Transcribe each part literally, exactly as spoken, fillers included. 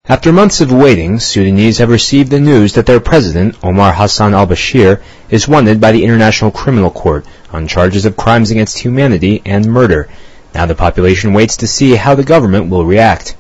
After months of waiting, Sudanese have received the news that their president, Omar Hassan al-Bashir, is wanted by the International Criminal Court on charges of crimes against humanity and murder. Now the population waits to see how the government will react.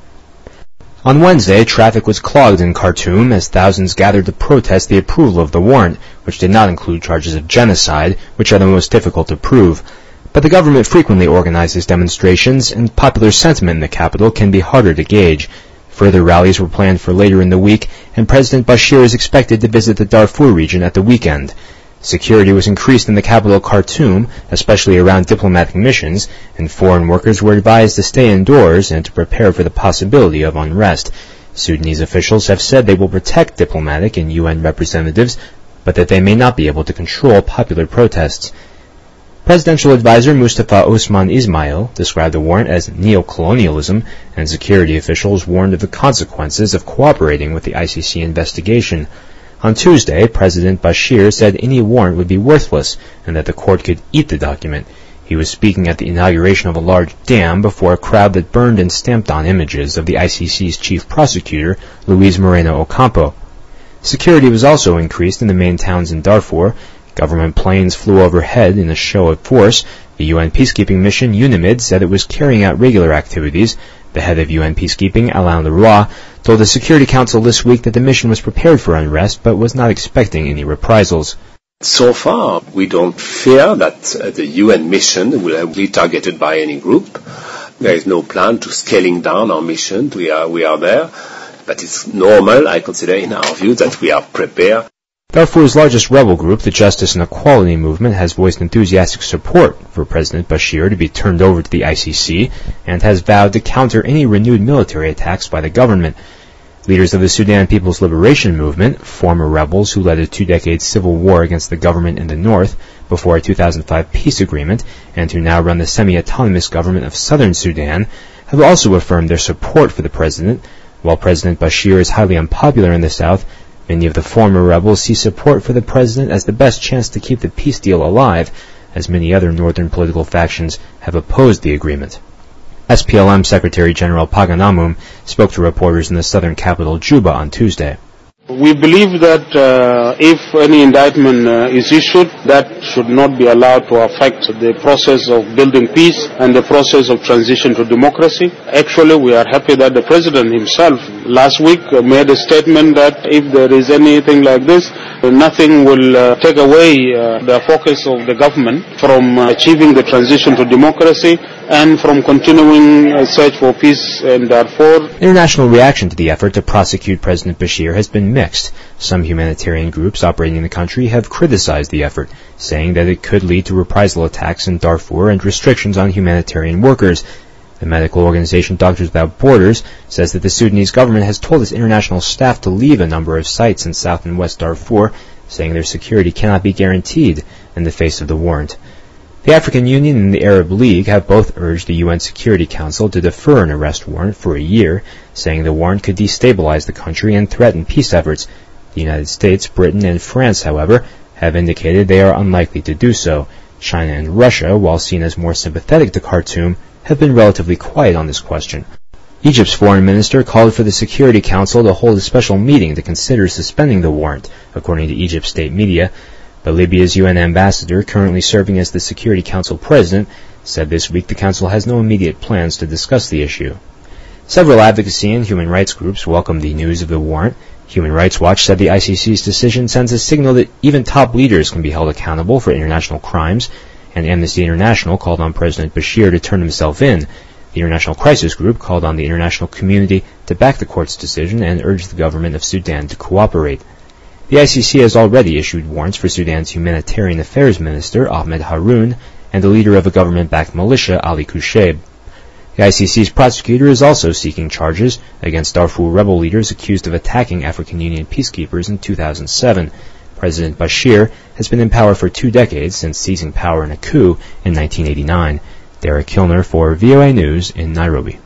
On Wednesday, traffic was clogged in Khartoum as thousands gathered to protest the approval of the warrant, which did not include charges of genocide, which are the most difficult to prove. But the government frequently organizes demonstrations, and popular sentiment in the capital can be harder to gauge. Further rallies were planned for later in the week, and President Bashir is expected to visit the Darfur region at the weekend. Security was increased in the capital Khartoum, especially around diplomatic missions, and foreign workers were advised to stay indoors and to prepare for the possibility of unrest. Sudanese officials have said they will protect diplomatic and U N representatives, but that they may not be able to control popular protests. Presidential advisor Mustafa Osman Ismail described the warrant as neo-colonialism, and security officials warned of the consequences of cooperating with the I C C investigation. On Tuesday, President Bashir said any warrant would be worthless and that the court could eat the document. He was speaking at the inauguration of a large dam before a crowd that burned and stamped on images of the I C C's chief prosecutor, Luis Moreno Ocampo. Security was also increased in the main towns in Darfur. Government planes flew overhead in a show of force. The U N peacekeeping mission, UNAMID, said it was carrying out regular activities. The head of U N peacekeeping, Alain Leroy, told the Security Council this week that the mission was prepared for unrest but was not expecting any reprisals. So far, we don't fear that uh, the U N mission will be targeted by any group. There is no plan to scaling down our mission. We are, we are there. But it's normal, I consider, in our view, that we are prepared. Darfur's largest rebel group, the Justice and Equality Movement, has voiced enthusiastic support for President Bashir to be turned over to the I C C and has vowed to counter any renewed military attacks by the government. Leaders of the Sudan People's Liberation Movement, former rebels who led a two-decade civil war against the government in the north before a two thousand five peace agreement and who now run the semi-autonomous government of southern Sudan, have also affirmed their support for the president. While President Bashir is highly unpopular in the south, many of the former rebels see support for the president as the best chance to keep the peace deal alive, as many other northern political factions have opposed the agreement. S P L M Secretary General Paganamum spoke to reporters in the southern capital Juba on Tuesday. We believe that uh, if any indictment uh, is issued, that should not be allowed to affect the process of building peace and the process of transition to democracy. Actually, we are happy that the president himself last week uh, made a statement that if there is anything like this, uh, nothing will uh, take away uh, the focus of the government from uh, achieving the transition to democracy and from continuing a search for peace in Darfur. International reaction to the effort to prosecute President Bashir has been mixed. Some humanitarian groups operating in the country have criticized the effort, saying that it could lead to reprisal attacks in Darfur and restrictions on humanitarian workers. The medical organization Doctors Without Borders says that the Sudanese government has told its international staff to leave a number of sites in South and West Darfur, saying their security cannot be guaranteed in the face of the warrant. The African Union and the Arab League have both urged the U N Security Council to defer an arrest warrant for a year, saying the warrant could destabilize the country and threaten peace efforts. The United States, Britain, and France, however, have indicated they are unlikely to do so. China and Russia, while seen as more sympathetic to Khartoum, have been relatively quiet on this question. Egypt's foreign minister called for the Security Council to hold a special meeting to consider suspending the warrant, according to Egypt's state media. But Libya's U N ambassador, currently serving as the Security Council president, said this week the council has no immediate plans to discuss the issue. Several advocacy and human rights groups welcomed the news of the warrant. Human Rights Watch said the I C C's decision sends a signal that even top leaders can be held accountable for international crimes, and Amnesty International called on President Bashir to turn himself in. The International Crisis Group called on the international community to back the court's decision and urged the government of Sudan to cooperate. The I C C has already issued warrants for Sudan's Humanitarian Affairs Minister, Ahmed Haroun, and the leader of a government-backed militia, Ali Kushayb. The I C C's prosecutor is also seeking charges against Darfur rebel leaders accused of attacking African Union peacekeepers in two thousand seven. President Bashir has been in power for two decades since seizing power in a coup in nineteen eighty-nine. Derek Kilner for V O A News in Nairobi.